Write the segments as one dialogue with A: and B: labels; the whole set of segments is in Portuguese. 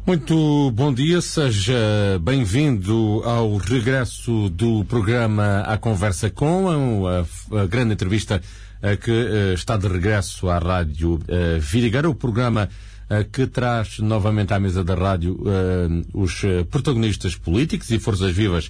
A: Muito bom dia, seja bem-vindo ao regresso do programa A Conversa Com, a grande entrevista que está de regresso à Rádio Vidigueira, o programa que traz novamente à mesa da rádio os protagonistas políticos e forças vivas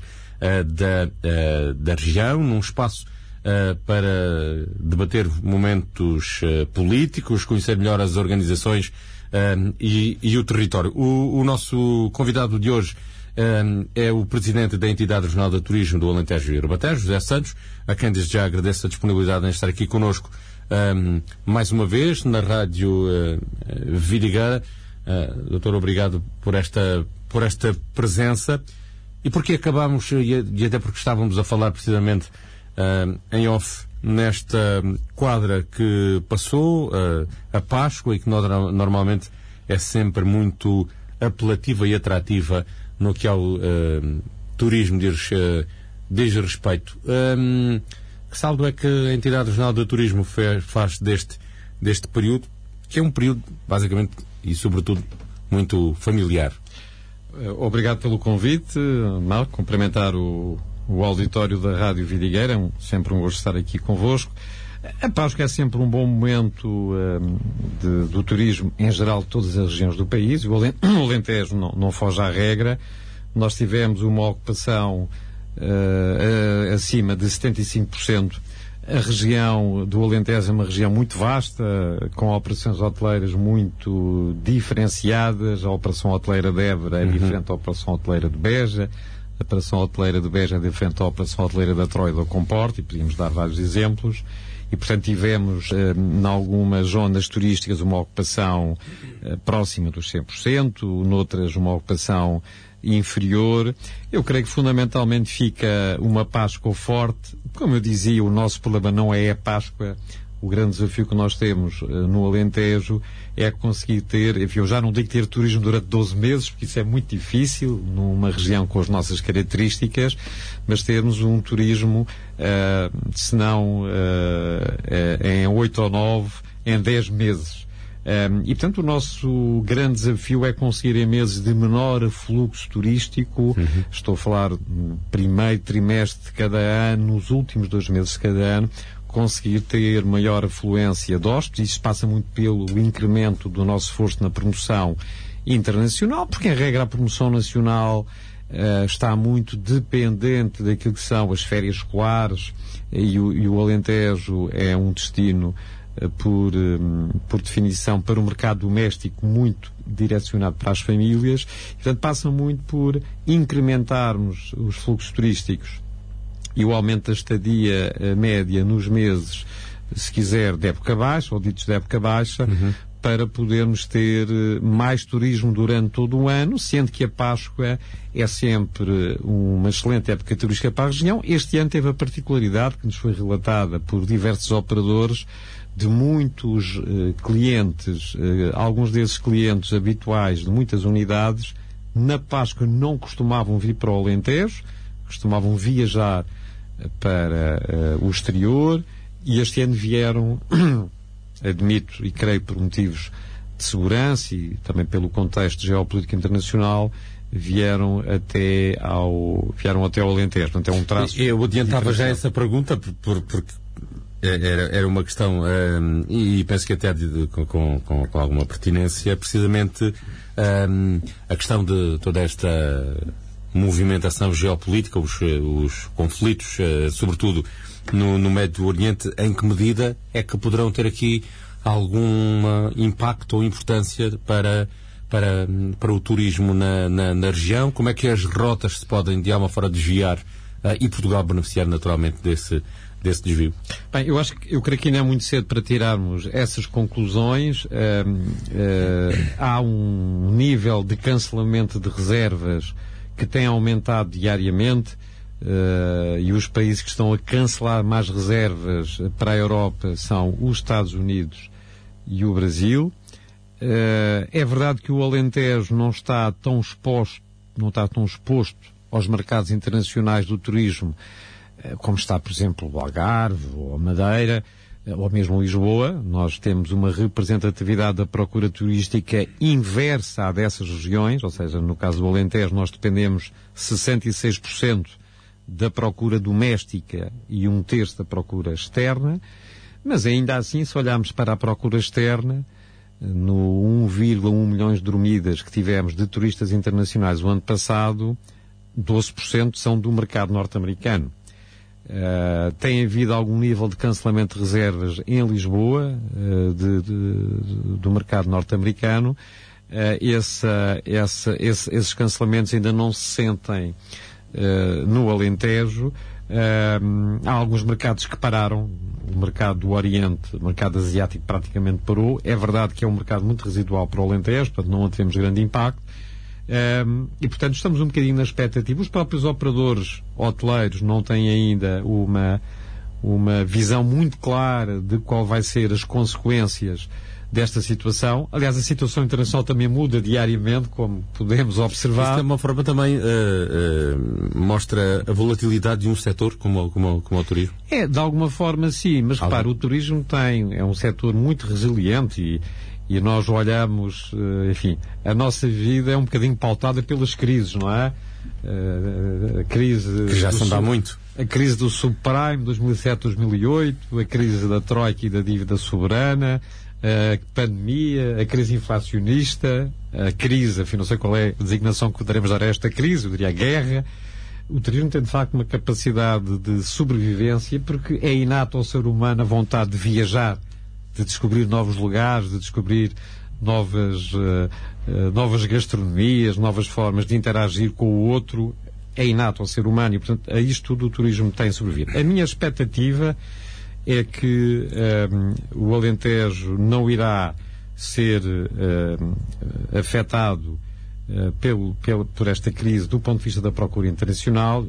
A: da região, num espaço para debater momentos políticos, conhecer melhor as organizações e o território. O nosso convidado de hoje é o presidente da Entidade Regional de Turismo do Alentejo e Ribatejo, José Santos, a quem desde já agradeço a disponibilidade em estar aqui connosco mais uma vez na Rádio Vidigueira. Doutor, obrigado por esta presença. E porque acabámos, e até porque estávamos a falar precisamente em off, nesta quadra que passou, a Páscoa, e que normalmente é sempre muito apelativa e atrativa no que ao turismo diz respeito. Que saldo é que a Entidade Regional de Turismo faz deste período, que é um período, basicamente, e sobretudo, muito familiar?
B: Obrigado pelo convite, Marco. Cumprimentar o auditório da Rádio Vidigueira, é sempre um gosto estar aqui convosco. A Páscoa é sempre um bom momento do turismo, em geral, de todas as regiões do país. O Alentejo não foge à regra. Nós tivemos uma ocupação acima de 75%. A região do Alentejo é uma região muito vasta, com operações hoteleiras muito diferenciadas. A Operação Hoteleira de Évora é diferente da Operação Hoteleira de Beja. A Operação Hoteleira de Beja é diferente da Operação Hoteleira da Troia do Comporta, e podíamos dar vários exemplos. E, portanto, tivemos, em algumas zonas turísticas, uma ocupação próxima dos 100%, noutras uma ocupação inferior. Eu creio que, fundamentalmente, fica uma Páscoa forte. Como eu dizia, o nosso problema não é a Páscoa. O grande desafio que nós temos no Alentejo é conseguir ter, enfim, eu já não digo ter turismo durante 12 meses, porque isso é muito difícil numa região com as nossas características, mas termos um turismo, se não em 8 ou 9, em 10 meses. E, portanto, o nosso grande desafio é conseguir, em meses de menor fluxo turístico, estou a falar no primeiro trimestre de cada ano, nos últimos 2 meses de cada ano, conseguir ter maior afluência de hóspedes. Isso passa muito pelo incremento do nosso esforço na promoção internacional, porque, em regra, a promoção nacional está muito dependente daquilo que são as férias escolares, e o Alentejo é um destino, por definição, para o mercado doméstico muito direcionado para as famílias. E, portanto, passa muito por incrementarmos os fluxos turísticos e o aumento da estadia média nos meses, se quiser, de época baixa, ou ditos de época baixa, para podermos ter mais turismo durante todo o ano, sendo que a Páscoa é sempre uma excelente época turística para a região. Este ano teve a particularidade, que nos foi relatada por diversos operadores, de muitos clientes, alguns desses clientes habituais de muitas unidades, na Páscoa não costumavam vir para o Alentejo, costumavam viajar para o exterior, e este ano vieram, admito e creio por motivos de segurança e também pelo contexto geopolítico internacional, vieram até ao Alentejo. Portanto, é um traço.
A: Eu adiantava já essa pergunta porque era uma questão, e penso que até com alguma pertinência, precisamente a questão de toda esta movimentação geopolítica, os conflitos, sobretudo no Médio Oriente. Em que medida é que poderão ter aqui algum impacto ou importância para o turismo na região? Como é que as rotas se podem, de alguma forma, desviar e Portugal beneficiar naturalmente desse desvio?
B: Bem, eu creio que ainda é muito cedo para tirarmos essas conclusões. Há um nível de cancelamento de reservas que tem aumentado diariamente, e os países que estão a cancelar mais reservas para a Europa são os Estados Unidos e o Brasil. É verdade que o Alentejo não está tão exposto aos mercados internacionais do turismo como está, por exemplo, o Algarve ou a Madeira, ou mesmo Lisboa, nós temos uma representatividade da procura turística inversa à dessas regiões, ou seja, no caso do Alentejo nós dependemos 66% da procura doméstica e 1/3 da procura externa, mas ainda assim, se olharmos para a procura externa, no 1,1 milhões de dormidas que tivemos de turistas internacionais o ano passado, 12% são do mercado norte-americano. Tem havido algum nível de cancelamento de reservas em Lisboa, do mercado norte-americano. Esses cancelamentos ainda não se sentem no Alentejo. Há alguns mercados que pararam. O mercado do Oriente, o mercado asiático praticamente parou. É verdade que é um mercado muito residual para o Alentejo, portanto não tivemos grande impacto. E portanto estamos um bocadinho na expectativa. Os próprios operadores hoteleiros não têm ainda uma visão muito clara de qual vai ser as consequências desta situação. Aliás, a situação internacional também muda diariamente, como podemos observar.
A: Isto de uma forma também mostra a volatilidade de um setor como o turismo?
B: De alguma forma sim, mas repara, o turismo é um setor muito resiliente e nós olhamos, enfim, a nossa vida é um bocadinho pautada pelas crises, não é? A crise...
A: Que já se anda muito.
B: A crise do subprime, 2007-2008, a crise da Troika e da dívida soberana, a pandemia, a crise inflacionista, a crise, enfim, não sei qual é a designação que poderemos dar a esta crise, eu diria a guerra. O turismo tem de facto uma capacidade de sobrevivência porque é inato ao ser humano a vontade de viajar, de descobrir novos lugares, de descobrir novas gastronomias, novas formas de interagir com o outro. É inato ao ser humano e, portanto, a isto tudo o turismo tem sobrevivido. A minha expectativa é que o Alentejo não irá ser afetado por esta crise do ponto de vista da procura internacional.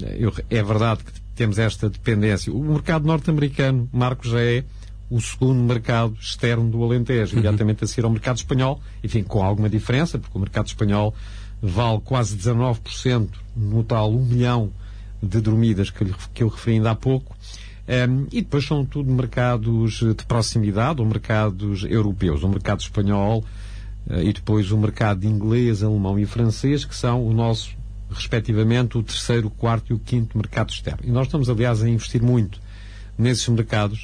B: É verdade que temos esta dependência. O mercado norte-americano, Marcos, já é o segundo mercado externo do Alentejo, imediatamente a seguir ao mercado espanhol, enfim, com alguma diferença, porque o mercado espanhol vale quase 19% no tal 1 milhão de dormidas que eu referi ainda há pouco. E depois são tudo mercados de proximidade, ou mercados europeus, o mercado espanhol e depois o mercado inglês, alemão e francês, que são o nosso, respectivamente, o 3º, o 4º e o 5º mercado externo. E nós estamos, aliás, a investir muito nesses mercados.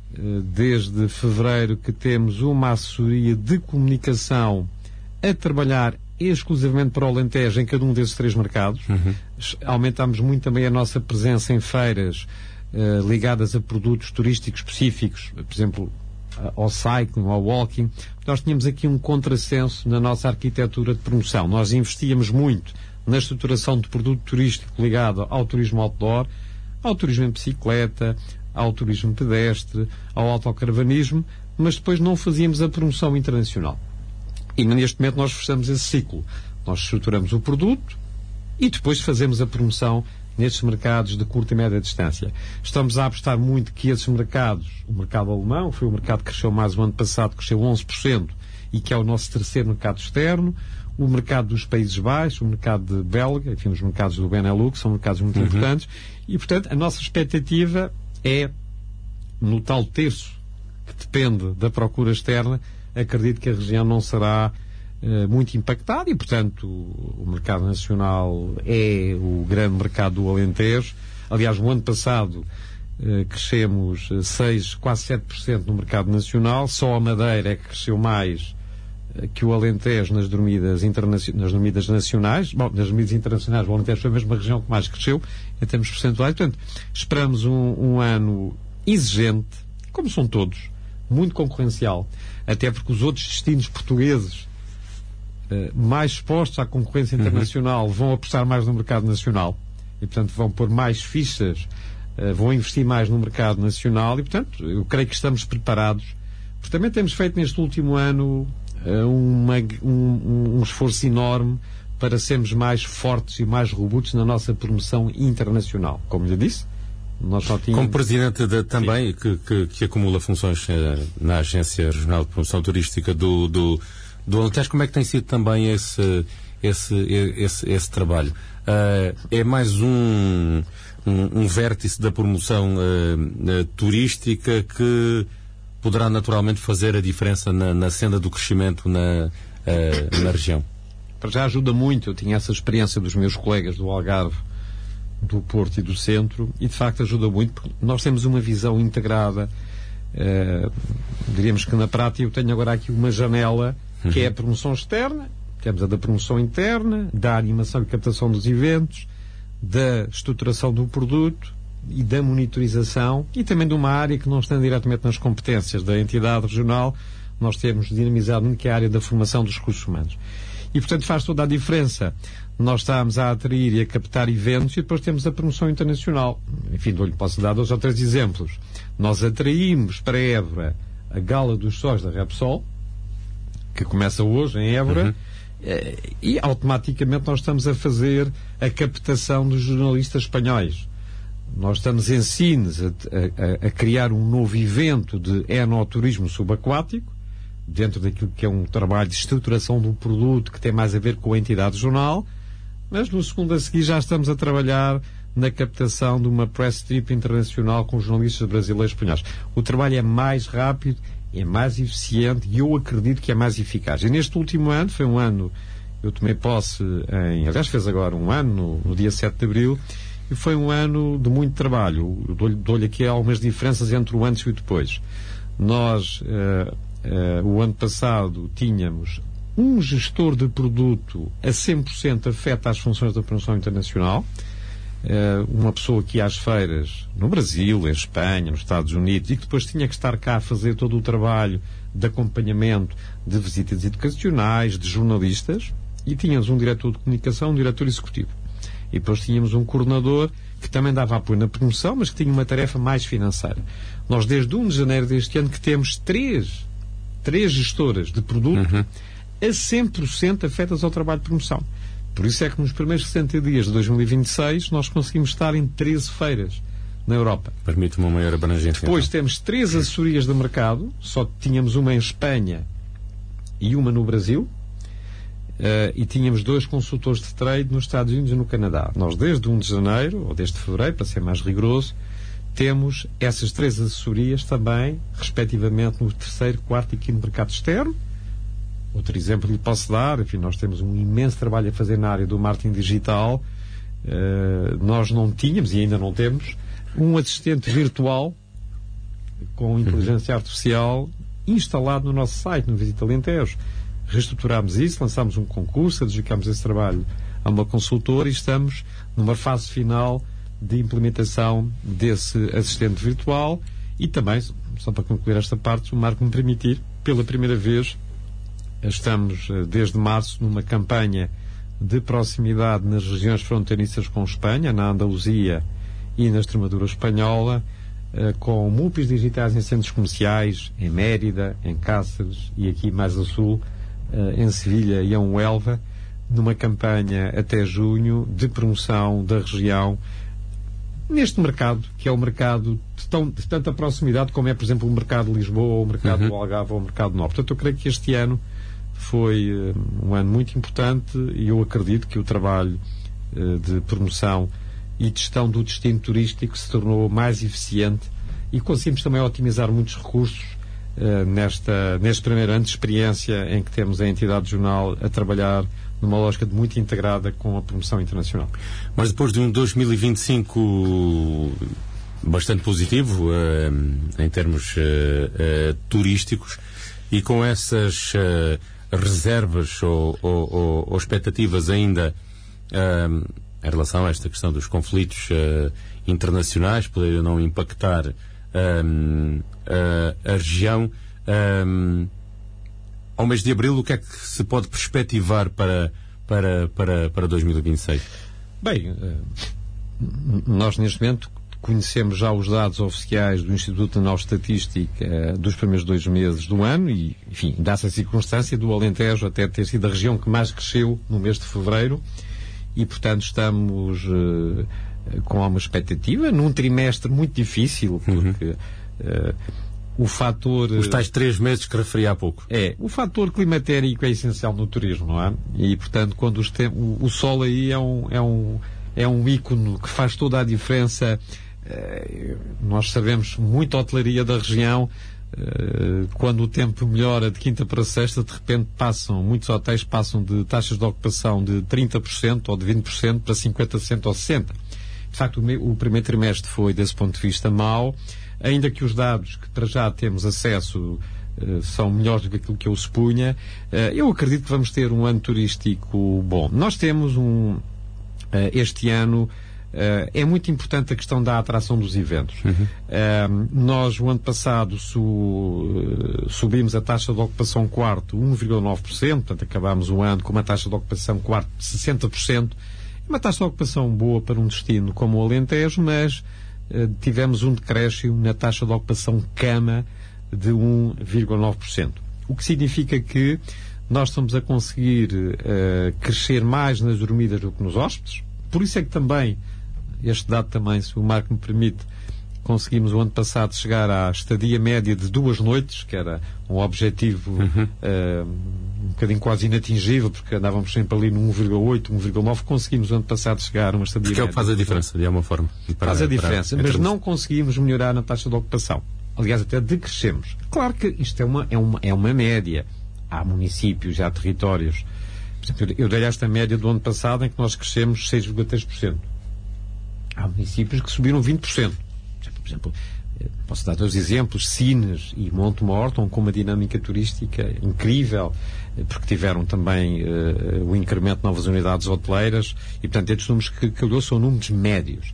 B: Desde fevereiro que temos uma assessoria de comunicação a trabalhar exclusivamente para o Alentejo em cada um desses 3 mercados. Aumentamos muito também a nossa presença em feiras ligadas a produtos turísticos específicos, por exemplo, ao cycling, ao walking. Nós tínhamos aqui um contrassenso na nossa arquitetura de promoção. Nós investíamos muito na estruturação de produto turístico ligado ao turismo outdoor, ao turismo em bicicleta, ao turismo pedestre, ao autocaravanismo, mas depois não fazíamos a promoção internacional. E neste momento nós fechamos esse ciclo. Nós estruturamos o produto e depois fazemos a promoção nestes mercados de curta e média distância. Estamos a apostar muito que esses mercados, o mercado alemão, foi o mercado que cresceu mais o ano passado, cresceu 11%, e que é o nosso 3º mercado externo, o mercado dos Países Baixos, o mercado de Bélgica, enfim, os mercados do Benelux, são mercados muito importantes, e portanto a nossa expectativa é, no tal terço que depende da procura externa, acredito que a região não será muito impactada e, portanto, o mercado nacional é o grande mercado do Alentejo. Aliás, no ano passado crescemos quase 7% no mercado nacional, só a Madeira é que cresceu mais que o Alentejo nas dormidas nacionais. Bom, nas dormidas internacionais o Alentejo foi a mesma região que mais cresceu em termos percentuais. Portanto, esperamos um ano exigente, como são todos, muito concorrencial, até porque os outros destinos portugueses mais expostos à concorrência internacional vão apostar mais no mercado nacional e, portanto, vão pôr mais fichas, vão investir mais no mercado nacional e, portanto, eu creio que estamos preparados, porque também temos feito neste último ano um esforço enorme para sermos mais fortes e mais robustos na nossa promoção internacional. Como lhe disse, nós só tínhamos...
A: Como presidente também, que acumula funções na Agência Regional de Promoção Turística do do Alentejo, como é que tem sido também esse trabalho? É mais um vértice da promoção turística que poderá naturalmente fazer a diferença na senda do crescimento na região?
B: Para já ajuda muito. Eu tinha essa experiência dos meus colegas do Algarve, do Porto e do Centro, e de facto ajuda muito, porque nós temos uma visão integrada. Diríamos que na prática eu tenho agora aqui uma janela que é a promoção externa, temos a da promoção interna, da animação e captação dos eventos, da estruturação do produto e da monitorização, e também de uma área que não está diretamente nas competências da entidade regional. Nós temos dinamizado muito, que é a área da formação dos recursos humanos. E, portanto, faz toda a diferença. Nós estamos a atrair e a captar eventos e depois temos a promoção internacional. Enfim, lhe posso dar 2 ou 3 exemplos. Nós atraímos para Évora a Gala dos Sóis da Repsol, que começa hoje em Évora, e automaticamente nós estamos a fazer a captação dos jornalistas espanhóis. Nós estamos em Sines a criar um novo evento de enoturismo subaquático, dentro daquilo que é um trabalho de estruturação do produto que tem mais a ver com a entidade regional, mas no segundo a seguir já estamos a trabalhar na captação de uma press trip internacional com jornalistas brasileiros e espanhóis. O trabalho é mais rápido, é mais eficiente e eu acredito que é mais eficaz. E neste último ano, foi um ano, eu tomei posse aliás fez agora um ano, no dia 7 de Abril, e foi um ano de muito trabalho. Eu dou-lhe aqui algumas diferenças entre o antes e o depois. Nós, o ano passado, tínhamos um gestor de produto a 100% afeto às funções da promoção internacional, uma pessoa que ia às feiras no Brasil, em Espanha, nos Estados Unidos, e que depois tinha que estar cá a fazer todo o trabalho de acompanhamento de visitas educacionais, de jornalistas, e tínhamos um diretor de comunicação, um diretor executivo. E depois tínhamos um coordenador que também dava apoio na promoção, mas que tinha uma tarefa mais financeira. Nós, desde 1 de janeiro deste ano, que temos três gestoras de produto a 100% afetas ao trabalho de promoção. Por isso é que nos primeiros 60 dias de 2026 nós conseguimos estar em 13 feiras na Europa.
A: Permite uma maior abrangência.
B: Depois temos 3 assessorias de mercado, só tínhamos uma em Espanha e uma no Brasil, e tínhamos 2 consultores de trade nos Estados Unidos e no Canadá. Nós, desde 1 de janeiro, ou desde fevereiro, para ser mais rigoroso, temos essas 3 assessorias também, respectivamente, no 3º, 4º e 5º mercado externo. Outro exemplo lhe posso dar, enfim, nós temos um imenso trabalho a fazer na área do marketing digital. Nós não tínhamos, e ainda não temos, um assistente virtual com inteligência artificial instalado no nosso site, no Visita Alentejo. Reestruturámos isso, lançámos um concurso, adjudicámos esse trabalho a uma consultora e estamos numa fase final de implementação desse assistente virtual. E também, só para concluir esta parte, se o Marco me permitir, pela primeira vez estamos desde março numa campanha de proximidade nas regiões fronteiriças com Espanha, na Andaluzia e na Extremadura espanhola, com MUPIs digitais em centros comerciais, em Mérida, em Cáceres e aqui mais a sul, em Sevilha e em Huelva, numa campanha até junho de promoção da região neste mercado, que é o mercado de tanta proximidade como é, por exemplo, o mercado de Lisboa, ou o mercado do Algarve, ou o mercado do Norte. Portanto, eu creio que este ano foi um ano muito importante e eu acredito que o trabalho de promoção e de gestão do destino turístico se tornou mais eficiente e conseguimos também otimizar muitos recursos neste primeiro ano de experiência em que temos a entidade regional a trabalhar numa lógica de muito integrada com a promoção internacional.
A: Mas depois de um 2025 bastante positivo em termos turísticos e com essas reservas ou expectativas ainda em relação a esta questão dos conflitos internacionais, poderem não impactar a região, ao mês de abril, o que é que se pode perspectivar para 2026?
B: Bem, nós neste momento conhecemos já os dados oficiais do Instituto Nacional de Estatística dos primeiros 2 meses do ano e, enfim, dá-se a circunstância do Alentejo até ter sido a região que mais cresceu no mês de fevereiro e, portanto, estamos com uma expectativa num trimestre muito difícil, porque o fator...
A: Os tais 3 meses que referi há pouco.
B: O fator climatérico é essencial no turismo, não é? E, portanto, quando o sol aí é um ícone que faz toda a diferença. Nós sabemos muito a hotelaria da região, quando o tempo melhora de quinta para sexta, de repente muitos hotéis passam de taxas de ocupação de 30% ou de 20% para 50% ou 60%. De facto, o primeiro trimestre foi, desse ponto de vista, mau, ainda que os dados que para já temos acesso são melhores do que aquilo que eu supunha. Eu acredito que vamos ter um ano turístico bom. Nós temos este ano, é muito importante a questão da atração dos eventos. Nós, o ano passado, subimos a taxa de ocupação quarto 1,9%, portanto acabámos o ano com uma taxa de ocupação quarto de 60%, uma taxa de ocupação boa para um destino como o Alentejo, mas tivemos um decréscimo na taxa de ocupação cama de 1,9%. O que significa que nós estamos a conseguir crescer mais nas dormidas do que nos hóspedes. Por isso é que também, este dado também, se o Marco me permite, conseguimos o ano passado chegar à estadia média de 2 noites, que era um objetivo um bocadinho quase inatingível, porque andávamos sempre ali no 1,8, 1,9, conseguimos o ano passado chegar a uma estadia média.
A: Porque é o que faz a diferença, de alguma forma.
B: Faz a diferença, mas não conseguimos melhorar na taxa de ocupação. Aliás, até decrescemos. Claro que isto é uma média. Há municípios, há territórios. Por exemplo, eu dei esta média do ano passado em que nós crescemos 6,3%. Há municípios que subiram 20%. Por exemplo, posso dar 2 exemplos: Sines e Montemor estão com uma dinâmica turística incrível, porque tiveram também o incremento de novas unidades hoteleiras, e portanto estes números que eu dou são números médios.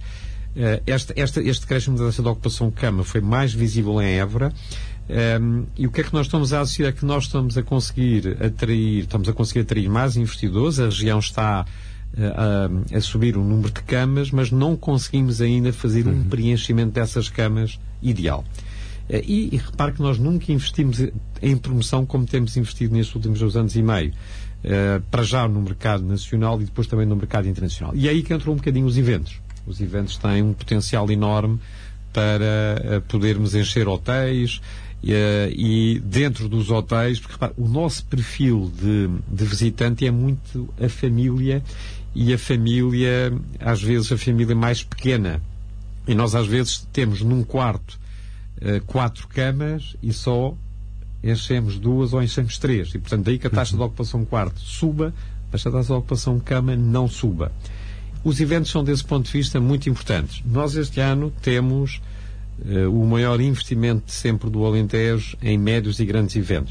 B: Este crescimento da taxa de ocupação cama foi mais visível em Évora, e o que é que nós estamos a assistir? É que nós estamos a conseguir atrair mais investidores. A região está a subir o número de camas, mas não conseguimos ainda fazer um preenchimento dessas camas ideal. E repare que nós nunca investimos em promoção como temos investido nestes últimos 2 anos e meio. Para já no mercado nacional e depois também no mercado internacional. E é aí que entrou um bocadinho os eventos. Os eventos têm um potencial enorme para podermos encher hotéis, e dentro dos hotéis, porque repare, o nosso perfil de visitante é muito a família, e a família, às vezes a família mais pequena, e nós às vezes temos num quarto 4 camas e só enchemos 2 ou enchemos 3, e portanto daí que a taxa de ocupação quarto suba, mas a taxa de ocupação cama não suba. Os eventos são, desse ponto de vista, muito importantes. Nós este ano temos o maior investimento sempre do Alentejo em médios e grandes eventos.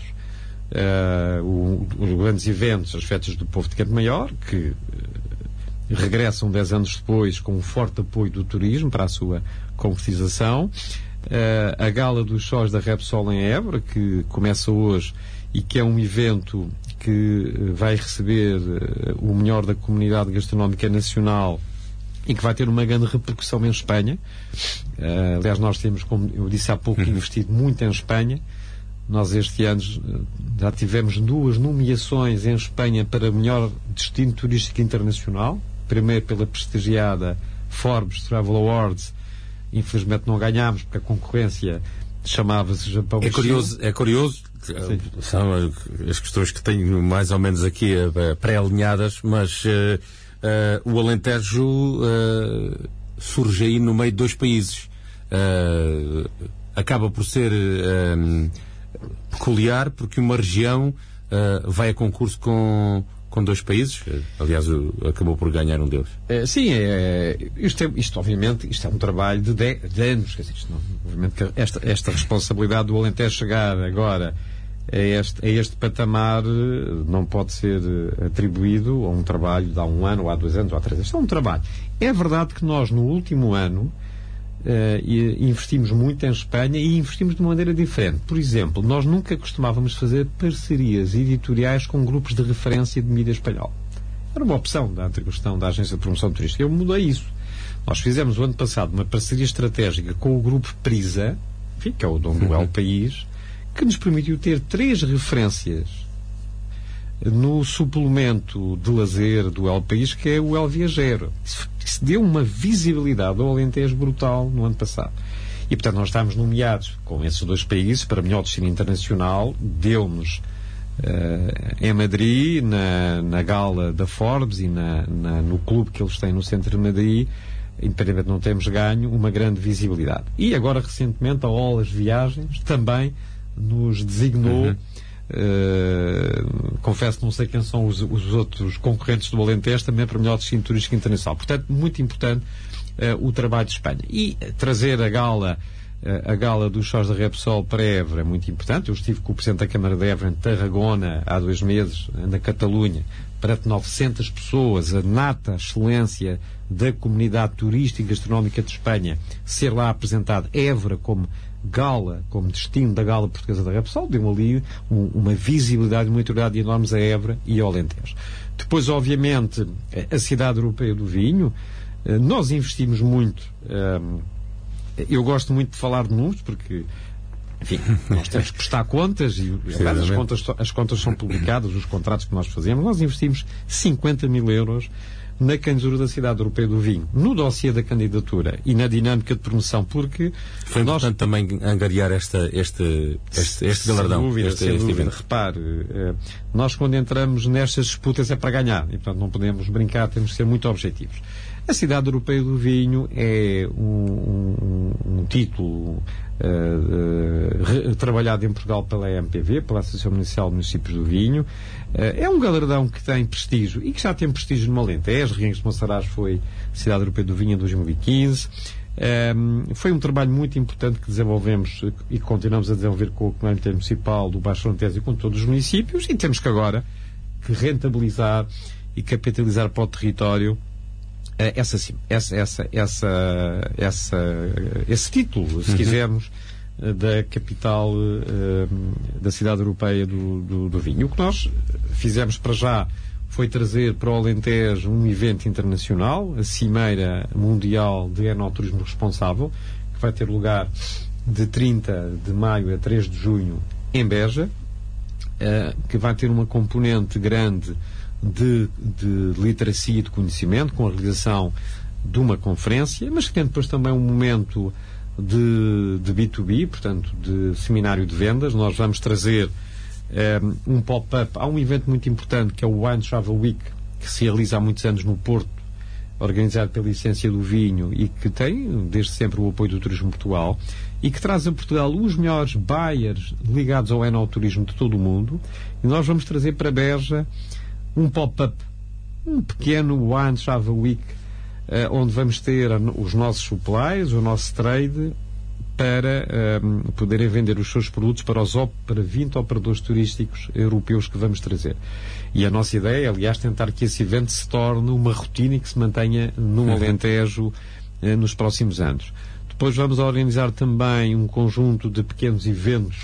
B: Os grandes eventos, as festas do povo de Campo Maior, que regressam 10 anos depois com um forte apoio do turismo para a sua concretização. A Gala dos Sóis da Repsol em Évora, que começa hoje e que é um evento que vai receber o melhor da comunidade gastronómica nacional e que vai ter uma grande repercussão em Espanha. Aliás, nós temos, como eu disse há pouco, investido muito em Espanha. Nós este ano já tivemos 2 nomeações em Espanha para melhor destino turístico internacional. Primeiro pela prestigiada Forbes Travel Awards. Infelizmente não ganhámos, porque a concorrência chamava-se Japão.
A: É curioso. Sim. São as questões que tenho mais ou menos aqui pré-alinhadas, mas o Alentejo surge aí no meio de 2 países. Acaba por ser peculiar, porque uma região vai a concurso com 2 países. Aliás, acabou por ganhar um deles.
B: Sim, isto obviamente isto é um trabalho de anos. Quer dizer, obviamente que esta responsabilidade do Alentejo chegar agora a este patamar não pode ser atribuído a um trabalho de há 1 ano, ou há 2 anos, ou há 3 anos. Isto é um trabalho. É verdade que nós, no último ano, investimos muito em Espanha, e investimos de uma maneira diferente. Por exemplo, nós nunca costumávamos fazer parcerias editoriais com grupos de referência de mídia espanhola. Era uma opção da antiga gestão da Agência de Promoção Turística. Eu mudei isso. Nós fizemos o ano passado uma parceria estratégica com o grupo Prisa, enfim, que é o dono do El País, que nos permitiu ter 3 referências no suplemento de lazer do El País, que é o El Viajero. Isso deu uma visibilidade ao Alentejo brutal no ano passado. E, portanto, nós estamos nomeados com esses 2 países para melhor destino internacional. Deu-nos em Madrid, na gala da Forbes e no clube que eles têm no centro de Madrid, independentemente de não termos ganho, uma grande visibilidade. E agora, recentemente, a Olas Viagens também nos designou, confesso que não sei quem são os outros concorrentes do Alentejo, também para melhor destino turístico internacional. Portanto, muito importante o trabalho de Espanha. E trazer a gala dos Sós da Repsol para Évora é muito importante. Eu estive com o Presidente da Câmara de Évora em Tarragona há 2 meses, na Catalunha, perante 900 pessoas, a nata excelência da comunidade turística e gastronómica de Espanha, ser lá apresentado Évora como gala, como destino da gala portuguesa da Repsol, deu ali uma visibilidade e uma autoridade enormes a Évora e ao Alentejo. Depois, obviamente, a Cidade Europeia do Vinho. Nós investimos muito. Eu gosto muito de falar de números, porque, enfim, nós temos que prestar contas e as contas são publicadas, os contratos que nós fazemos. Nós investimos 50 mil euros na candidatura da Cidade Europeia do Vinho, no dossiê da candidatura e na dinâmica de promoção, porque
A: foi importante também angariar este galardão.
B: Sem dúvida. Repare, nós quando entramos nestas disputas é para ganhar, e portanto não podemos brincar, temos que ser muito objetivos. A Cidade Europeia do Vinho é um título trabalhado em Portugal pela EMPV, pela Associação Municipal de Municípios do Vinho. É um galardão que tem prestígio e que já tem prestígio no Alentejo. Reguengos de Monsaraz foi Cidade Europeia do Vinho em 2015. Foi um trabalho muito importante que desenvolvemos e que continuamos a desenvolver com o Comitê Municipal do Baixo Alentejo e com todos os municípios, e temos que agora rentabilizar e capitalizar para o território esse título, se quisermos, da capital da Cidade Europeia do Vinho. O que nós fizemos para já foi trazer para o Alentejo um evento internacional, a Cimeira Mundial de Enoturismo Responsável, que vai ter lugar de 30 de maio a 3 de junho em Beja, que vai ter uma componente grande de literacia e de conhecimento, com a realização de uma conferência, mas que tem depois também um momento de B2B, portanto, de seminário de vendas. Nós vamos trazer um pop-up. Há um evento muito importante que é o Wine Travel Week, que se realiza há muitos anos no Porto, organizado pela Essência do Vinho e que tem desde sempre o apoio do Turismo Portugal e que traz a Portugal os melhores buyers ligados ao enoturismo de todo o mundo. E nós vamos trazer para Beja um pop-up, um pequeno Wine Travel Week, onde vamos ter os nossos suppliers, o nosso trade, para poderem vender os seus produtos para 20 operadores turísticos europeus que vamos trazer. E a nossa ideia é, aliás, tentar que esse evento se torne uma rotina e que se mantenha no Alentejo nos próximos anos. Depois vamos organizar também um conjunto de pequenos eventos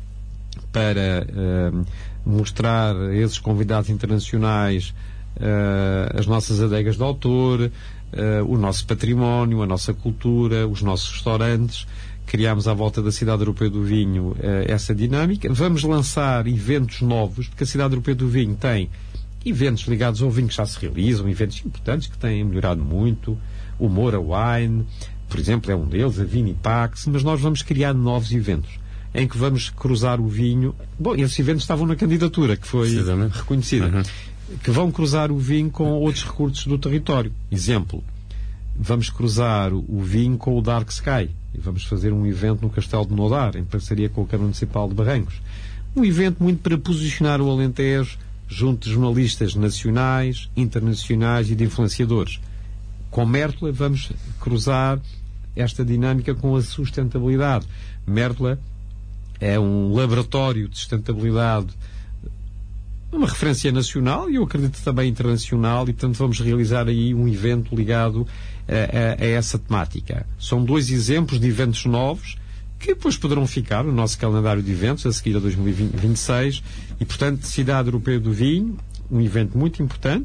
B: para mostrar a esses convidados internacionais as nossas adegas de autor, o nosso património, a nossa cultura, os nossos restaurantes. Criámos à volta da Cidade Europeia do Vinho essa dinâmica. Vamos lançar eventos novos, porque a Cidade Europeia do Vinho tem eventos ligados ao vinho que já se realizam, eventos importantes que têm melhorado muito. O Moura Wine, por exemplo, é um deles, a Vinipax, mas nós vamos criar novos eventos em que vamos cruzar o vinho. Bom, esses eventos estavam na candidatura, que foi reconhecida. Que vão cruzar o vinho com outros recursos do território. Exemplo, vamos cruzar o vinho com o Dark Sky e vamos fazer um evento no Castelo de Nodar, em parceria com a Câmara Municipal de Barrancos. Um evento muito para posicionar o Alentejo junto de jornalistas nacionais, internacionais e de influenciadores. Com Mértola vamos cruzar esta dinâmica com a sustentabilidade. Mértola é um laboratório de sustentabilidade, uma referência nacional e eu acredito também internacional, e portanto vamos realizar aí um evento ligado a essa temática. São 2 exemplos de eventos novos que depois poderão ficar no nosso calendário de eventos a seguir a 2026 e portanto Cidade Europeia do Vinho, um evento muito importante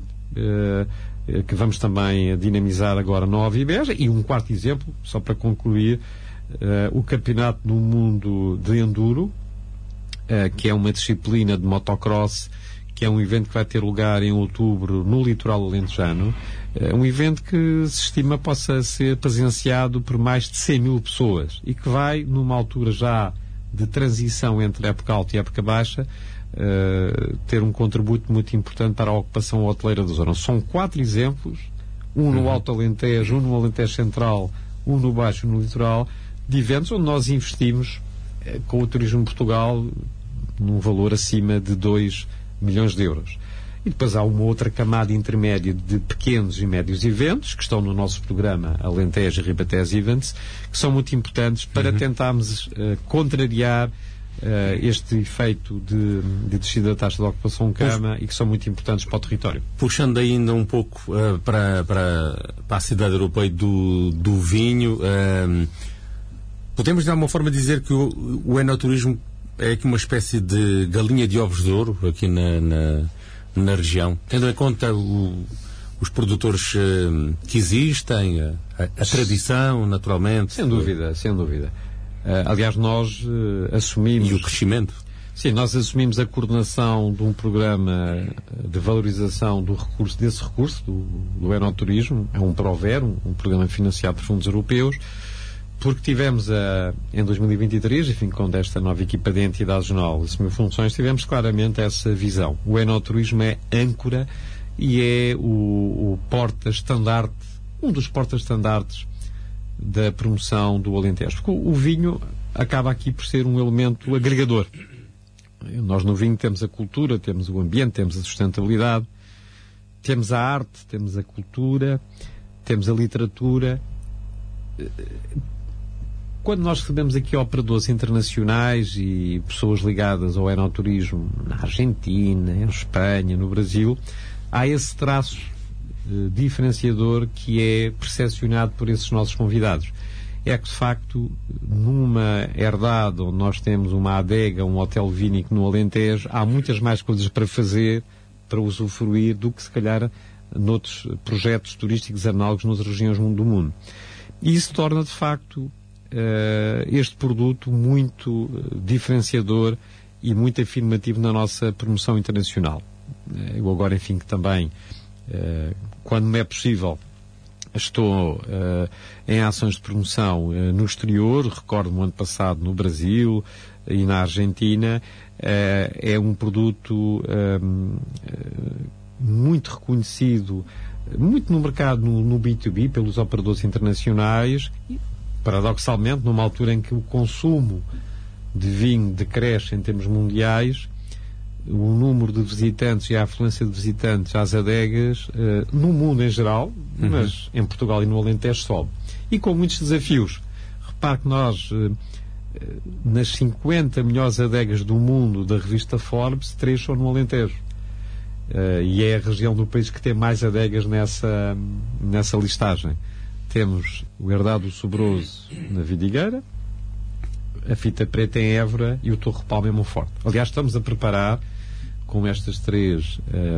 B: que vamos também dinamizar agora na Óvia e Beja. E um quarto exemplo, só para concluir, o Campeonato do Mundo de Enduro, que é uma disciplina de motocross que é um evento que vai ter lugar em outubro no litoral alentejano. Um evento que se estima possa ser presenciado por mais de 100 mil pessoas e que vai, numa altura já de transição entre época alta e época baixa, ter um contributo muito importante para a ocupação hoteleira da zona. São 4 exemplos, um no Alto Alentejo, um no Alentejo Central, um no Baixo e no Litoral, de eventos onde nós investimos com o Turismo de Portugal num valor acima de 2 milhões de euros. E depois há uma outra camada intermédia de pequenos e médios eventos, que estão no nosso programa Alentejo e Ribatejo Events, que são muito importantes para tentarmos contrariar este efeito de descida da taxa de ocupação cama e que são muito importantes para o território.
A: Puxando ainda um pouco para a cidade europeia do vinho, podemos de alguma forma dizer que o enoturismo é aqui uma espécie de galinha de ovos de ouro aqui na região, tendo em conta os produtores que existem, a tradição, naturalmente.
B: Sem dúvida, sem dúvida. Aliás, nós assumimos...
A: E o crescimento.
B: Sim, nós assumimos a coordenação de um programa de valorização desse recurso, do enoturismo. É um PROVER, um programa financiado por fundos europeus, porque tivemos em 2023, enfim, quando esta nova equipa de entidades regional assumiu funções, tivemos claramente essa visão. O enoturismo é âncora e é o porta-estandarte, um dos porta-estandartes da promoção do Alentejo. Porque o vinho acaba aqui por ser um elemento agregador. Nós no vinho temos a cultura, temos o ambiente, temos a sustentabilidade, temos a arte, temos a cultura, temos a literatura. Quando nós recebemos aqui operadores internacionais e pessoas ligadas ao enoturismo na Argentina, em Espanha, no Brasil, há esse traço diferenciador que é percepcionado por esses nossos convidados. É que, de facto, numa herdade onde nós temos uma adega, um hotel vínico no Alentejo, há muitas mais coisas para fazer, para usufruir, do que, se calhar, noutros projetos turísticos análogos nas regiões do mundo. E isso torna, de facto, este produto muito diferenciador e muito afirmativo na nossa promoção internacional. Eu agora, enfim, que também, quando me é possível, estou em ações de promoção no exterior. Recordo-me ano passado no Brasil e na Argentina. É um produto muito reconhecido, muito no mercado, no B2B, pelos operadores internacionais. E, paradoxalmente, numa altura em que o consumo de vinho decresce em termos mundiais, o número de visitantes e a afluência de visitantes às adegas no mundo em geral, mas em Portugal e no Alentejo sobe. E com muitos desafios. Repare que nós, nas 50 melhores adegas do mundo da revista Forbes, 3 são no Alentejo. E é a região do país que tem mais adegas nessa listagem. Temos o Herdade do Sobroso na Vidigueira, a Fita Preta em Évora e o Torre Palma em Monforte. Aliás, estamos a preparar, com estas 3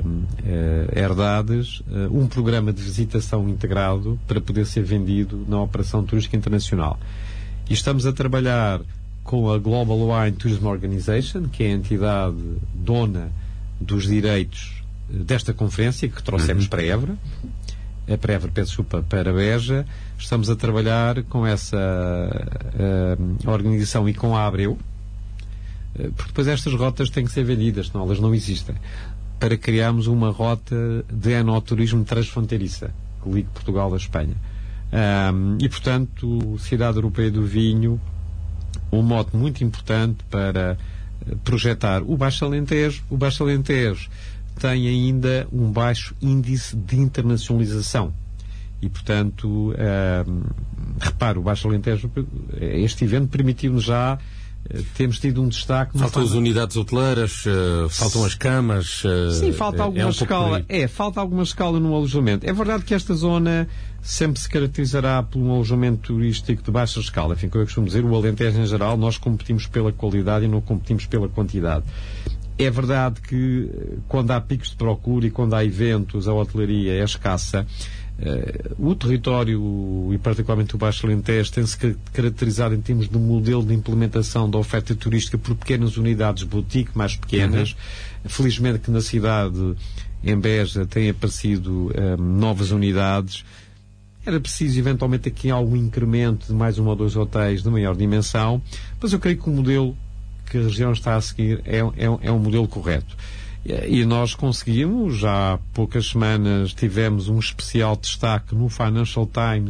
B: herdades, um programa de visitação integrado para poder ser vendido na Operação Turística Internacional. E estamos a trabalhar com a Global Wine Tourism Organization, que é a entidade dona dos direitos desta conferência, que trouxemos para Évora. Para Évora, peço desculpa, para Beja. Estamos a trabalhar com essa organização e com a Abreu, porque depois estas rotas têm que ser vendidas, senão elas não existem, para criarmos uma rota de enoturismo transfronteiriça que ligue Portugal à Espanha. E, portanto, Cidade Europeia do Vinho, um mote muito importante para projetar o Baixo Alentejo. O Baixo Alentejo tem ainda um baixo índice de internacionalização. E, portanto, repare, o Baixo Alentejo, este evento permitiu-nos já, temos tido um destaque...
A: Faltam as unidades hoteleiras, faltam as camas...
B: Sim, falta alguma escala. Falta alguma escala no alojamento. É verdade que esta zona sempre se caracterizará por um alojamento turístico de baixa escala. Enfim, como eu costumo dizer, o Alentejo em geral, nós competimos pela qualidade e não competimos pela quantidade. É verdade que quando há picos de procura e quando há eventos, a hotelaria é escassa, O território, e particularmente o Baixo Alentejo, tem-se caracterizado em termos de modelo de implementação da oferta turística por pequenas unidades boutique, mais pequenas. Felizmente que na cidade, em Beja, têm aparecido novas unidades. Era preciso eventualmente aqui algum incremento de mais 1 ou 2 hotéis de maior dimensão, mas eu creio que o modelo que a região está a seguir é um modelo correto. E nós conseguimos, já há poucas semanas tivemos um especial destaque no Financial Times,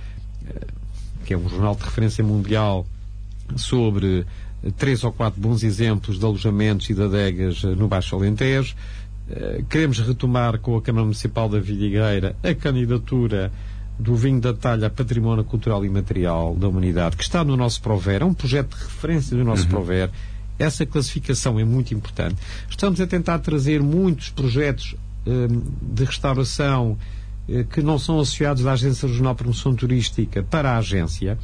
B: que é um jornal de referência mundial, sobre 3 ou 4 bons exemplos de alojamentos e de adegas no Baixo Alentejo. Queremos retomar com a Câmara Municipal da Vidigueira a candidatura do vinho da talha Património Cultural e Material da Humanidade, que está no nosso Prover, é um projeto de referência do nosso Prover. Essa classificação é muito importante. Estamos a tentar trazer muitos projetos de restauração que não são associados à Agência Regional de Promoção Turística para a agência,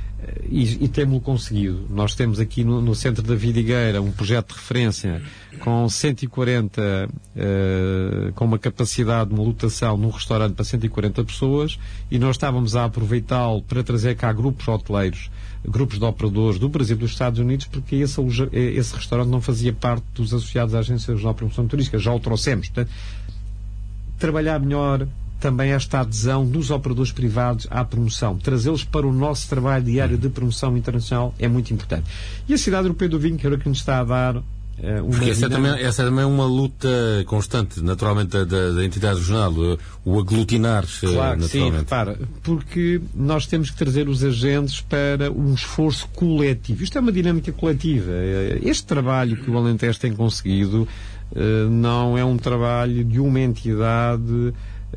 B: e temos-lo conseguido. Nós temos aqui no centro da Vidigueira um projeto de referência com 140, com uma capacidade de uma lotação num restaurante para 140 pessoas, e nós estávamos a aproveitá-lo para trazer cá grupos hoteleiros, grupos de operadores do Brasil e dos Estados Unidos, porque esse restaurante não fazia parte dos associados à Agência Regional de Promoção Turística. Já o trouxemos. Portanto, trabalhar melhor também esta adesão dos operadores privados à promoção, trazê-los para o nosso trabalho diário de promoção internacional é muito importante. E a Cidade Europeia do Vinho, que era o que nos está a dar
A: porque essa é também uma luta constante, naturalmente, da entidade regional, o aglutinar,
B: claro,
A: naturalmente.
B: Sim, repara, porque nós temos que trazer os agentes para um esforço coletivo. Isto é uma dinâmica coletiva. Este trabalho que o Alentejo tem conseguido não é um trabalho de uma entidade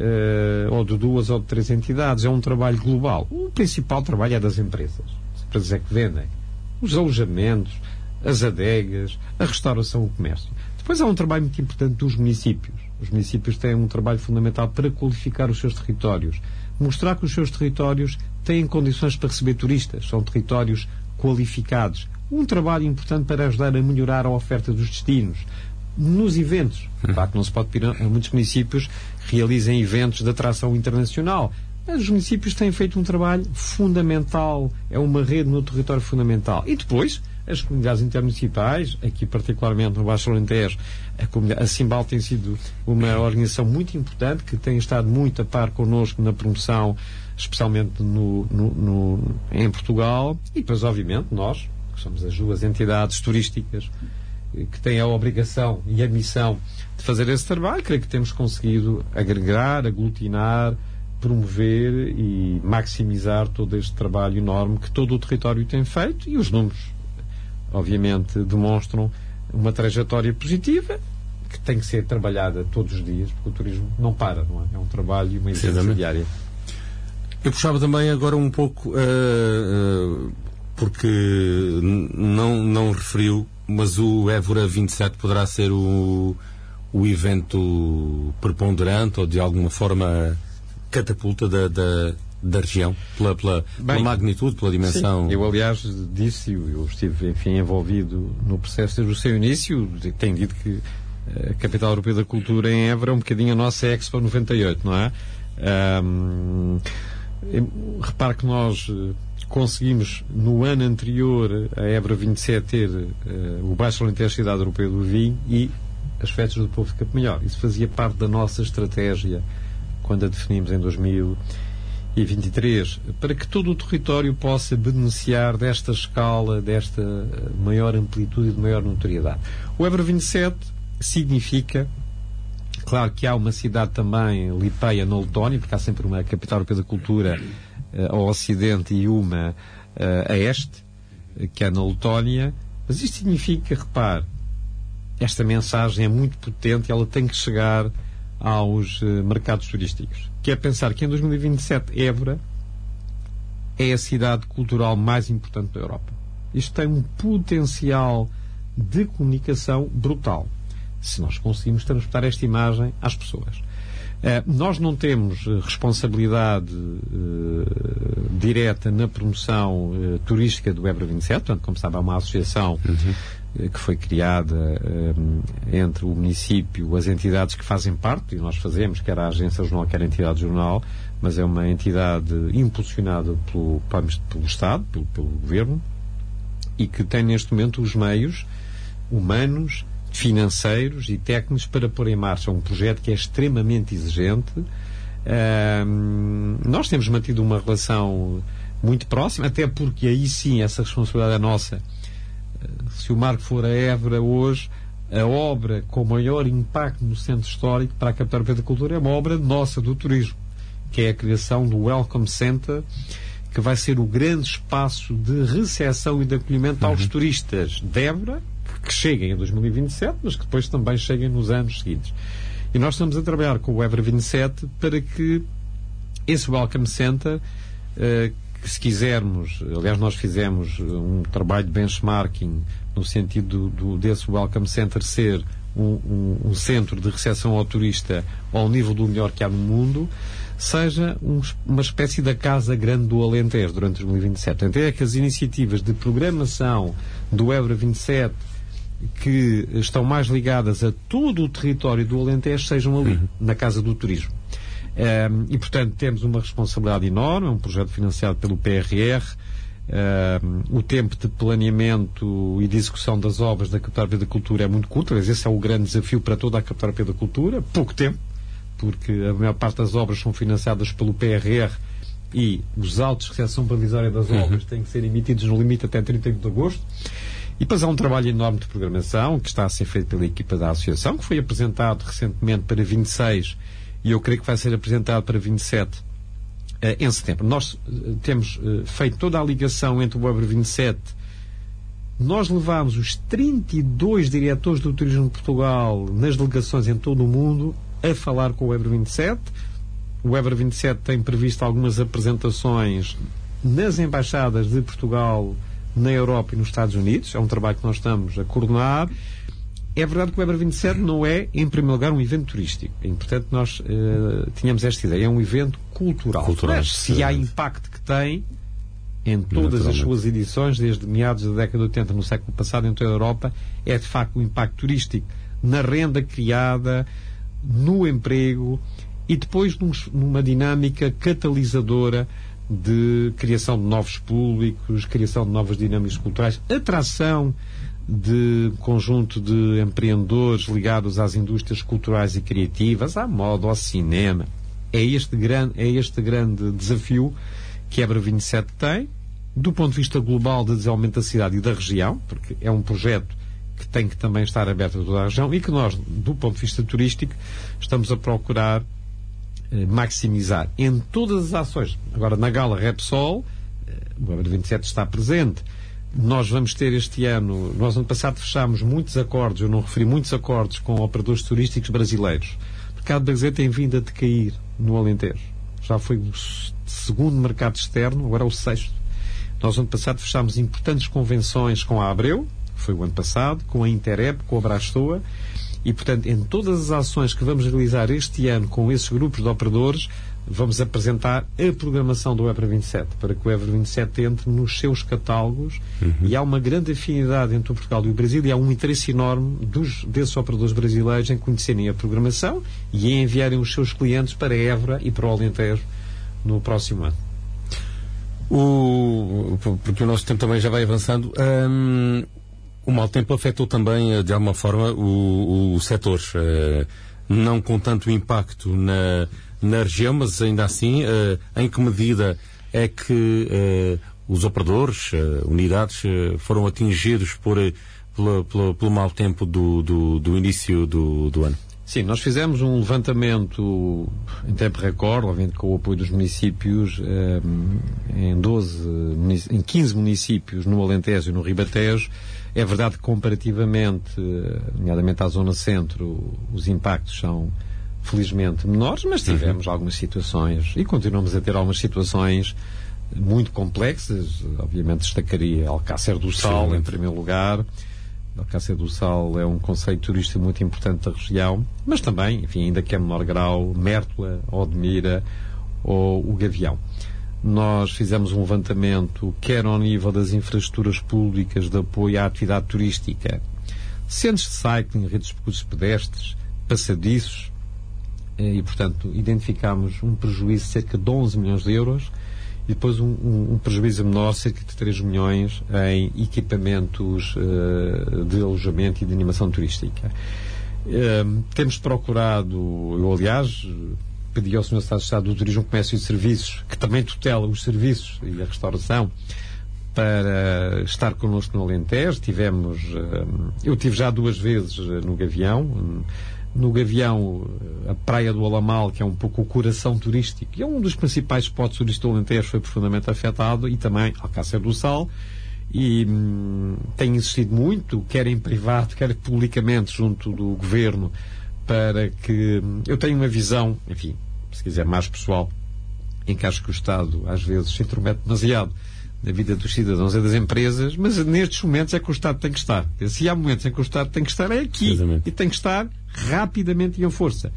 B: ou de 2 ou de 3 entidades, é um trabalho global. O principal trabalho é das empresas. As empresas é que vendem os alojamentos, as adegas, a restauração, o comércio. Depois há um trabalho muito importante dos municípios. Os municípios têm um trabalho fundamental para qualificar os seus territórios, mostrar que os seus territórios têm condições para receber turistas, são territórios qualificados. Um trabalho importante para ajudar a melhorar a oferta dos destinos. Nos eventos, claro que não se pode pedir a muitos municípios realizem eventos de atração internacional, mas os municípios têm feito um trabalho fundamental, é uma rede no território fundamental. E depois as comunidades intermunicipais, aqui particularmente no Baixo Alentejo, a Simbal tem sido uma organização muito importante, que tem estado muito a par connosco na promoção, especialmente em Portugal, e depois, obviamente, nós, que somos as 2 entidades turísticas, que têm a obrigação e a missão de fazer esse trabalho, creio que temos conseguido agregar, aglutinar, promover e maximizar todo este trabalho enorme que todo o território tem feito, e os números obviamente demonstram uma trajetória positiva que tem que ser trabalhada todos os dias, porque o turismo não para, não é? É um trabalho e uma exigência diária.
A: Eu puxava também agora um pouco porque não referiu, mas o Évora 27 poderá ser o evento preponderante ou de alguma forma catapulta da região, pela magnitude, pela dimensão.
B: Sim, eu aliás disse, eu estive envolvido no processo desde o seu início, tenho dito que a Capital Europeia da Cultura em Évora é um bocadinho a nossa Expo 98, não é? Repare que nós conseguimos no ano anterior a Évora 27 ter o Baixo Alentejo Cidade Europeia do Vinho e as festas do Povo de Campo Melhor. Isso fazia parte da nossa estratégia quando a definimos em 2023, para que todo o território possa beneficiar desta escala, desta maior amplitude e de maior notoriedade. O Évora 27 significa, claro que há uma cidade também, Lipeia, na Letónia, porque há sempre uma Capital Europeia da Cultura ao ocidente e uma a este, que é na Letónia, mas isto significa, repare, esta mensagem é muito potente e ela tem que chegar aos mercados turísticos, que é pensar que em 2027 Évora é a cidade cultural mais importante da Europa. Isto tem um potencial de comunicação brutal, se nós conseguimos transportar esta imagem às pessoas. Nós não temos responsabilidade direta na promoção turística do Évora 27, portanto, como sabe, há uma associação que foi criada entre o município, as entidades que fazem parte, e nós fazemos, quer a Agência Jornal, quer a entidade Jornal, mas é uma entidade impulsionada pelo Estado, pelo Governo, e que tem neste momento os meios humanos, financeiros e técnicos para pôr em marcha um projeto que é extremamente exigente. Nós temos mantido uma relação muito próxima, até porque aí sim essa responsabilidade é nossa. Se o Marco for a Évora hoje, a obra com maior impacto no centro histórico para a capital europeia da cultura é uma obra nossa do turismo, que é a criação do Welcome Center, que vai ser o grande espaço de recepção e de acolhimento aos turistas de Évora, que cheguem em 2027, mas que depois também cheguem nos anos seguintes. E nós estamos a trabalhar com o Évora 27 para que esse Welcome Center, que se quisermos, aliás nós fizemos um trabalho de benchmarking no sentido desse Welcome Center ser um centro de recepção ao turista ao nível do melhor que há no mundo, seja uma espécie da Casa Grande do Alentejo durante 2027. Portanto, é que as iniciativas de programação do Évora 27 que estão mais ligadas a todo o território do Alentejo sejam ali, na Casa do Turismo. E, portanto, temos uma responsabilidade enorme, é um projeto financiado pelo PRR. O tempo de planeamento e de execução das obras da Capital Europeia da Cultura é muito curto, mas esse é o grande desafio para toda a Capital Europeia da Cultura, pouco tempo, porque a maior parte das obras são financiadas pelo PRR e os autos de recepção provisória das obras têm que ser emitidos no limite até 31 de agosto. E depois há um trabalho enorme de programação que está a ser feito pela equipa da Associação, que foi apresentado recentemente para 26 e eu creio que vai ser apresentado para 27 em setembro. Nós temos feito toda a ligação entre o Évora 27. Nós levámos os 32 diretores do turismo de Portugal nas delegações em todo o mundo a falar com o Évora 27. O Évora 27 tem previsto algumas apresentações nas embaixadas de Portugal na Europa e nos Estados Unidos. É um trabalho que nós estamos a coordenar. É verdade que o Évora 27 não é, em primeiro lugar, um evento turístico. É importante que nós tínhamos esta ideia. É um evento cultural. Mas, se há impacto que tem em todas as suas edições, desde meados da década de 80 no século passado, em toda a Europa, é de facto um impacto turístico na renda criada, no emprego e depois numa dinâmica catalisadora de criação de novos públicos, criação de novas dinâmicas culturais, atração de conjunto de empreendedores ligados às indústrias culturais e criativas, à moda, ao cinema. É este grande desafio que a Évora 27 tem, do ponto de vista global de desenvolvimento da cidade e da região, porque é um projeto que tem que também estar aberto a toda a região e que nós, do ponto de vista turístico, estamos a procurar maximizar em todas as ações. Agora, na Gala Repsol, o Évora 27 está presente. Nós vamos ter este ano, nós ano passado fechámos muitos acordos, eu não referi muitos acordos com operadores turísticos brasileiros. O mercado brasileiro tem vindo a decair no Alentejo. Já foi o segundo mercado externo, agora é o sexto. Nós ano passado fechámos importantes convenções com a Abreu, foi o ano passado, com a Interep, com a Brastoa, e, portanto, em todas as ações que vamos realizar este ano com esses grupos de operadores, vamos apresentar a programação do Évora 27, para que o Évora 27 entre nos seus catálogos. E há uma grande afinidade entre o Portugal e o Brasil e há um interesse enorme desses operadores brasileiros em conhecerem a programação e em enviarem os seus clientes para Évora e para o Alentejo no próximo ano.
A: Porque o nosso tempo também já vai avançando. O mau tempo afetou também, de alguma forma, o setor. Não com tanto impacto na região, mas ainda assim, em que medida é que os operadores, unidades, foram atingidos pelo mau tempo do início do ano?
B: Sim, nós fizemos um levantamento em tempo recorde, obviamente com o apoio dos municípios, em 15 municípios no Alentejo e no Ribatejo. É verdade que comparativamente, nomeadamente à zona centro, os impactos são felizmente menores, mas tivemos algumas situações e continuamos a ter algumas situações muito complexas. Obviamente destacaria Alcácer do Sal em primeiro lugar. Alcácer do Sal é um conceito turístico muito importante da região, mas também, enfim, ainda que a menor grau, Mértola, Odmira ou o Gavião. nós fizemos um levantamento, quer ao nível das infraestruturas públicas de apoio à atividade turística, centros de cycling, redes de percursos pedestres, passadiços, e, portanto, identificámos um prejuízo de cerca de 11 milhões de euros e depois um prejuízo menor, cerca de 3 milhões, em equipamentos de alojamento e de animação turística. Temos procurado, eu aliás pedi ao Sr. Secretário de Estado do Turismo, Comércio e Serviços, que também tutela os serviços e a restauração, para estar connosco no Alentejo. Eu tive já 2 vezes no Gavião. No Gavião, a Praia do Alamal, que é um pouco o coração turístico, e é um dos principais spots turísticos do Alentejo, foi profundamente afetado, e também Alcácer do Sal, e tem insistido muito, quer em privado, quer publicamente, junto do Governo, para que... Eu tenho uma visão, enfim, se quiser, mais pessoal, em que acho que o Estado, às vezes, se intromete demasiado na vida dos cidadãos e das empresas, mas nestes momentos é que o Estado tem que estar. Se há momentos em que o Estado tem que estar, é aqui. Exatamente. E tem que estar rapidamente e em força.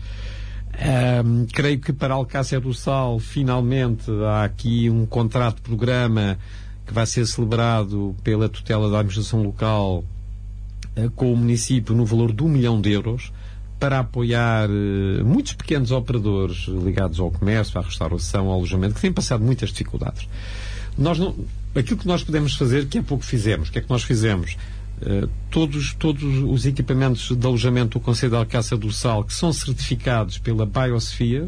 B: Creio que para Alcácer do Sal, finalmente, há aqui um contrato de programa que vai ser celebrado pela tutela da administração local com o município no valor de 1 milhão de euros para apoiar muitos pequenos operadores ligados ao comércio, à restauração, ao alojamento, que têm passado muitas dificuldades. Aquilo que nós podemos fazer, que há pouco fizemos, o que é que nós fizemos? Todos os equipamentos de alojamento do Concelho de Alcácer do Sal, que são certificados pela Biosphere,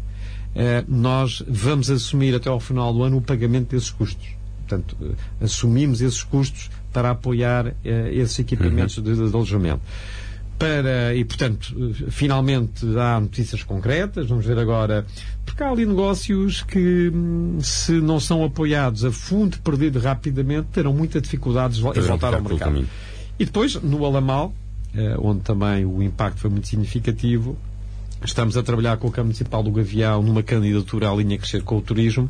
B: nós vamos assumir até ao final do ano o pagamento desses custos. Portanto, assumimos esses custos para apoiar esses equipamentos de alojamento. E, portanto, finalmente há notícias concretas. Vamos ver agora, porque há ali negócios que, se não são apoiados a fundo perdido rapidamente, terão muita dificuldade em voltar ao mercado. E depois, no Alamal, onde também o impacto foi muito significativo, estamos a trabalhar com a Câmara Municipal do Gavião numa candidatura à linha Crescer com o Turismo,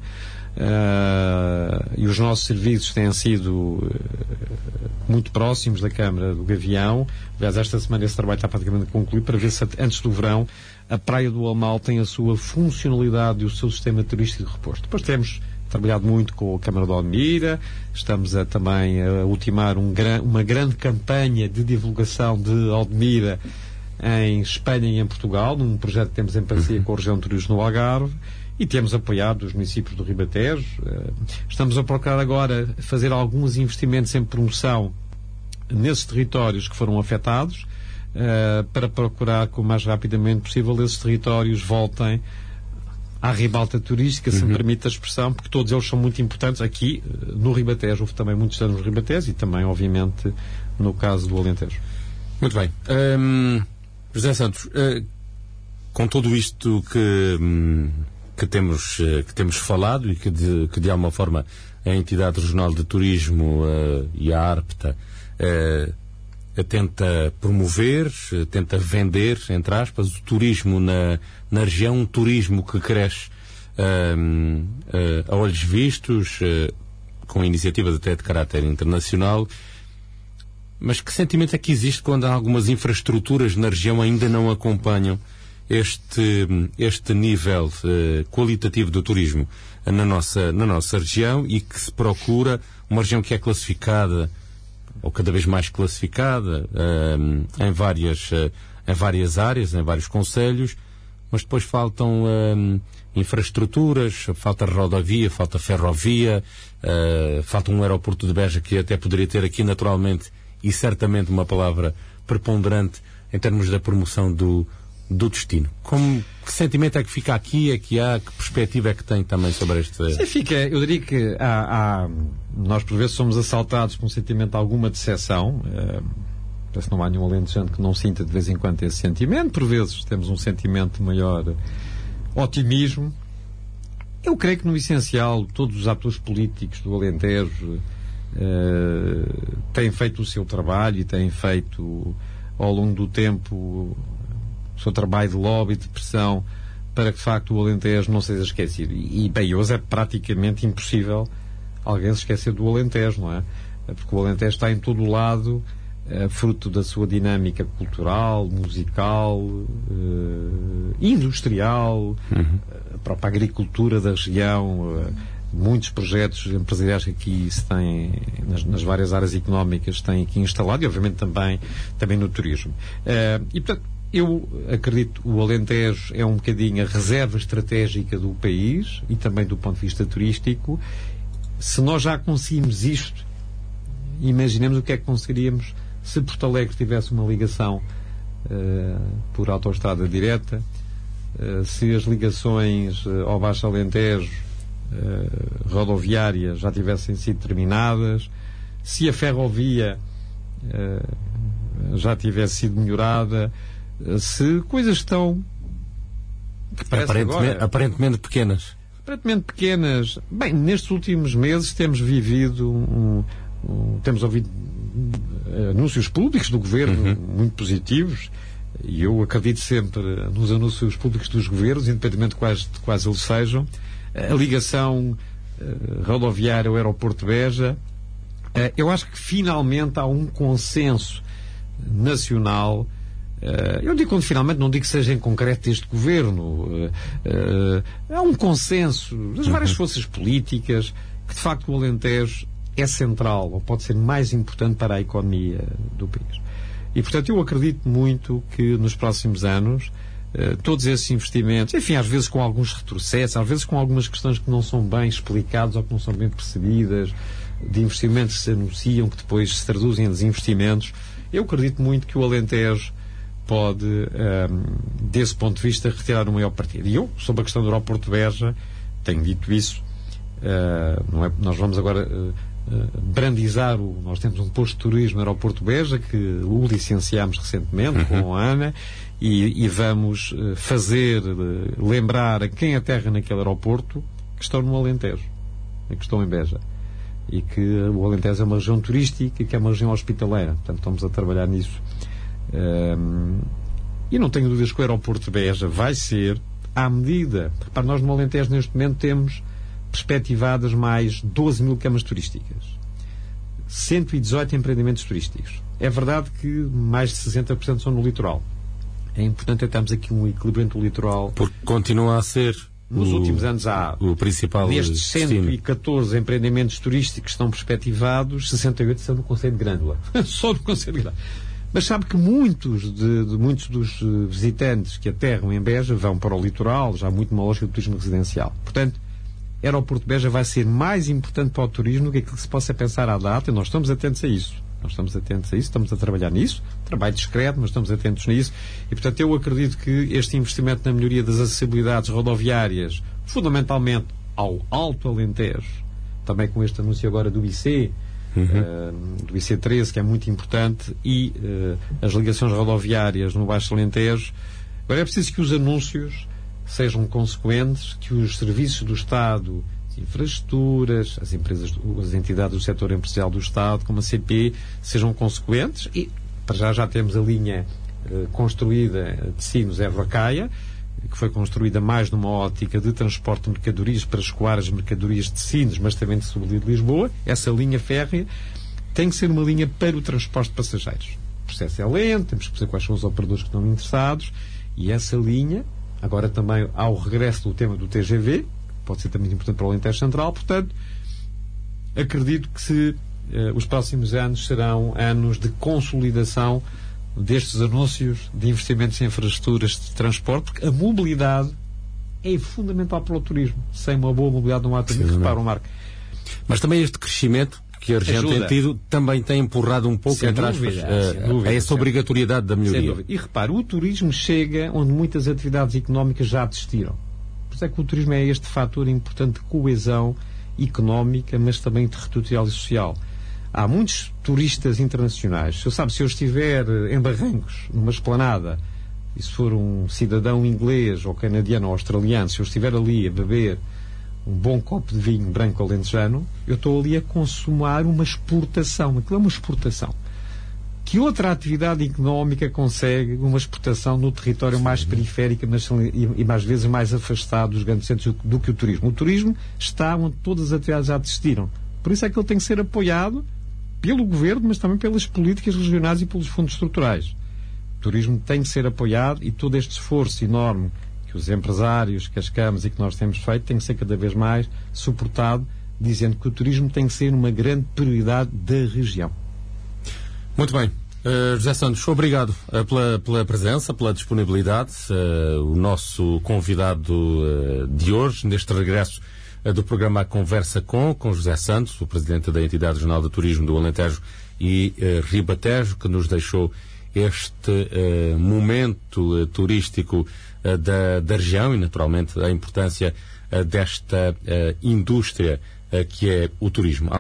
B: e os nossos serviços têm sido muito próximos da Câmara do Gavião. Aliás, esta semana esse trabalho está praticamente concluído, para ver se antes do verão a Praia do Alamal tem a sua funcionalidade e o seu sistema turístico de reposto. Depois temos trabalhado muito com a Câmara de Odmira, estamos também a ultimar uma grande campanha de divulgação de Odmira em Espanha e em Portugal, num projeto que temos em parceria com a região de turismo no Algarve, e temos apoiado os municípios do Ribatejo. Estamos a procurar agora fazer alguns investimentos em promoção nesses territórios que foram afetados, para procurar que o mais rapidamente possível esses territórios voltem à ribalta turística, se me permite a expressão, porque todos eles são muito importantes. Aqui no Ribatejo houve também muitos anos no Ribatejo, e também, obviamente, no caso do Alentejo.
A: Muito bem. José Santos, com tudo isto que temos falado, e que de alguma forma a Entidade Regional de Turismo e a ARPTA tenta promover, tenta vender, entre aspas, o turismo na região, um turismo que cresce a olhos vistos, com iniciativas até de caráter internacional. Mas que sentimento é que existe quando algumas infraestruturas na região ainda não acompanham este nível qualitativo do turismo na nossa região, e que se procura uma região que é classificada, ou cada vez mais classificada, em várias áreas, em vários concelhos, mas depois faltam infraestruturas, falta rodovia, falta ferrovia, falta um aeroporto de Beja, que até poderia ter aqui naturalmente e certamente uma palavra preponderante em termos da promoção do destino. Que sentimento é que fica aqui, que perspectiva é que tem também sobre este...
B: Eu diria que nós por vezes somos assaltados por um sentimento de alguma decepção. Parece que não há nenhum alentejano que não sinta de vez em quando esse sentimento. Por vezes temos um sentimento de maior otimismo. Eu creio que, no essencial, todos os atores políticos do Alentejo têm feito o seu trabalho e têm feito, ao longo do tempo, o seu trabalho de lobby, de pressão, para que, de facto, o Alentejo não seja esquecido. E bem, hoje é praticamente impossível alguém se esquecer do Alentejo, não é? Porque o Alentejo está em todo o lado, fruto da sua dinâmica cultural, musical, industrial, a própria agricultura da região, muitos projetos empresariais que aqui se têm, nas várias áreas económicas, têm aqui instalado, e obviamente também no turismo. E, portanto, eu acredito que o Alentejo é um bocadinho a reserva estratégica do país e também do ponto de vista turístico. Se nós já conseguimos isto, imaginemos o que é que conseguiríamos se Porto Alegre tivesse uma ligação por autoestrada direta, se as ligações ao Baixo Alentejo rodoviárias já tivessem sido terminadas, se a ferrovia já tivesse sido melhorada, se coisas estão que
A: aparentemente pequenas.
B: Aparentemente pequenas. Bem, nestes últimos meses temos vivido temos ouvido anúncios públicos do Governo muito positivos, e eu acredito sempre nos anúncios públicos dos governos, independentemente de quais eles sejam. A ligação rodoviária ao aeroporto de Beja, eu acho que finalmente há um consenso nacional. Eu digo quando finalmente, não digo que seja em concreto este governo. Há um consenso das várias forças políticas que de facto o Alentejo é central, ou pode ser mais importante para a economia do país. E portanto eu acredito muito que nos próximos anos todos esses investimentos, enfim, às vezes com alguns retrocessos, às vezes com algumas questões que não são bem explicadas ou que não são bem percebidas, de investimentos que se anunciam, que depois se traduzem em desinvestimentos, eu acredito muito que o Alentejo pode, desse ponto de vista, retirar o maior partido. E eu, sobre a questão do aeroporto de Beja, tenho dito isso, não é, nós vamos agora brandizar, nós temos um posto de turismo no aeroporto de Beja, que o licenciámos recentemente com a Ana, e vamos lembrar a quem aterra naquele aeroporto que estão no Alentejo, que estão em Beja, e que o Alentejo é uma região turística e que é uma região hospitaleira. Portanto, estamos a trabalhar nisso. E não tenho dúvidas que o aeroporto de Beja vai ser, à medida, repare, nós no Alentejo neste momento temos perspectivadas mais 12 mil camas turísticas, 118 empreendimentos turísticos. É verdade que mais de 60% são no litoral. É importante termos aqui um equilíbrio entre o litoral,
A: porque continua a ser
B: nos últimos anos há
A: o principal
B: destes 114 empreendimentos turísticos que estão perspectivados, 68 são no Concelho de Grândola. Só no Concelho de Grândola. Mas sabe que muitos dos visitantes que aterram em Beja vão para o litoral, já muito uma lógica do turismo residencial. Portanto, o aeroporto de Beja vai ser mais importante para o turismo do que aquilo que se possa pensar à data, e nós estamos atentos a isso. Estamos a trabalhar nisso, trabalho discreto, mas estamos atentos nisso, e portanto eu acredito que este investimento na melhoria das acessibilidades rodoviárias, fundamentalmente ao Alto Alentejo, também com este anúncio agora do IC, do IC13, que é muito importante, e as ligações rodoviárias no Baixo Alentejo. Agora é preciso que os anúncios sejam consequentes, que os serviços do Estado, as infraestruturas, as empresas, as entidades do setor empresarial do Estado, como a CP, sejam consequentes, e para já temos a linha construída de Sines-Évora-Caia, que foi construída mais numa ótica de transporte de mercadorias para escoar as mercadorias de Sines, mas também de Sobrelia de Lisboa. Essa linha férrea tem que ser uma linha para o transporte de passageiros. O processo é lento, temos que perceber quais são os operadores que estão interessados, e essa linha, agora também há o regresso do tema do TGV, pode ser também importante para o Alentejo Central. Portanto, acredito que os próximos anos serão anos de consolidação destes anúncios de investimentos em infraestruturas de transporte, porque a mobilidade é fundamental para o turismo. Sem uma boa mobilidade não há turismo. Repara, Marco.
A: Mas também este crescimento que a região tem tido também tem empurrado um pouco, entre aspas, a essa obrigatoriedade da melhoria.
B: E repare, o turismo chega onde muitas atividades económicas já desistiram. Por isso é que o turismo é este fator importante de coesão económica, mas também territorial e social. Há muitos turistas internacionais. Se eu estiver em Barrancos, numa esplanada, e se for um cidadão inglês ou canadiano ou australiano, se eu estiver ali a beber um bom copo de vinho branco alentejano, eu estou ali a consumar uma exportação. Aquilo é uma exportação. Que outra atividade económica consegue uma exportação no território mais periférico e mais vezes mais afastado dos grandes centros do que o turismo? O turismo está onde todas as atividades já desistiram. Por isso é que ele tem que ser apoiado pelo governo, mas também pelas políticas regionais e pelos fundos estruturais. O turismo tem que ser apoiado, e todo este esforço enorme que os empresários, que as câmaras e que nós temos feito, tem que ser cada vez mais suportado, dizendo que o turismo tem que ser uma grande prioridade da região.
A: Muito bem. José Santos, obrigado pela presença, pela disponibilidade. O nosso convidado de hoje, neste regresso do programa A Conversa com José Santos, o presidente da Entidade Regional de Turismo do Alentejo e Ribatejo, que nos deixou este momento turístico da região e, naturalmente, a importância desta indústria que é o turismo.